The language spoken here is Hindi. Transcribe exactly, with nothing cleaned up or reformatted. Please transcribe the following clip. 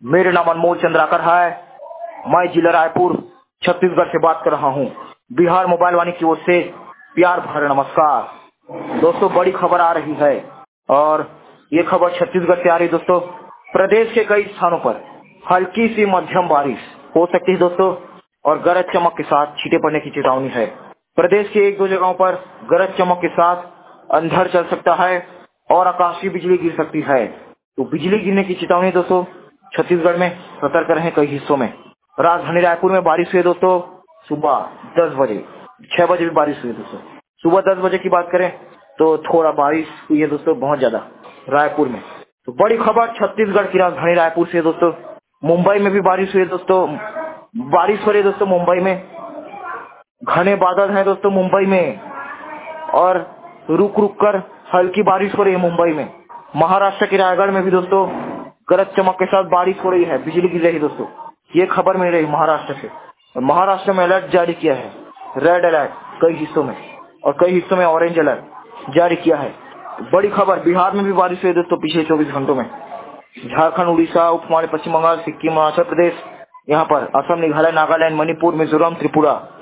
मेरा नाम अनमोल चंद्राकर है। मैं जिला रायपुर छत्तीसगढ़ से बात कर रहा हूँ। बिहार मोबाइल वाणी की ओर से प्यार भरा नमस्कार। दोस्तों, बड़ी खबर आ रही है और ये खबर छत्तीसगढ़ से आ रही है। दोस्तों, प्रदेश के कई स्थानों पर हल्की सी मध्यम बारिश हो सकती है दोस्तों, और गरज चमक के साथ छींटे पड़ने की चेतावनी है। प्रदेश के एक दो जगहों पर गरज चमक के साथ अंधड़ चल सकता है और आकाशीय बिजली गिर सकती है। तो बिजली गिरने की चेतावनी दोस्तों छत्तीसगढ़ में सतर्क रहें। कई हिस्सों में राजधानी रायपुर में बारिश हुई दोस्तों। सुबह दस बजे छह बजे भी बारिश हुई दोस्तों। सुबह दस बजे की बात करें तो थोड़ा बारिश हुई है दोस्तों, बहुत ज्यादा रायपुर में। तो बड़ी खबर छत्तीसगढ़ की राजधानी रायपुर से दोस्तों। मुंबई में भी बारिश हुई है दोस्तों। बारिश हो रही है दोस्तों मुंबई में। घने बादल हैं दोस्तों मुंबई में और रुक रुक कर हल्की बारिश हो रही है मुंबई में। महाराष्ट्र के रायगढ़ में भी दोस्तों गरज चमक के साथ बारिश हो रही है, बिजली गिर रही है दोस्तों। ये खबर मिल रही है महाराष्ट्र से। और महाराष्ट्र में अलर्ट जारी किया है, रेड अलर्ट कई हिस्सों में, और कई हिस्सों में ऑरेंज अलर्ट जारी किया है। बड़ी खबर, बिहार में भी बारिश हुई दोस्तों पिछले चौबीस घंटों में। झारखंड, उड़ीसा, उपमहाद्वीप पश्चिम बंगाल, सिक्किम, अरुणाचल प्रदेश, यहाँ पर असम, मेघालय, नागालैंड, मणिपुर, मिजोरम, त्रिपुरा,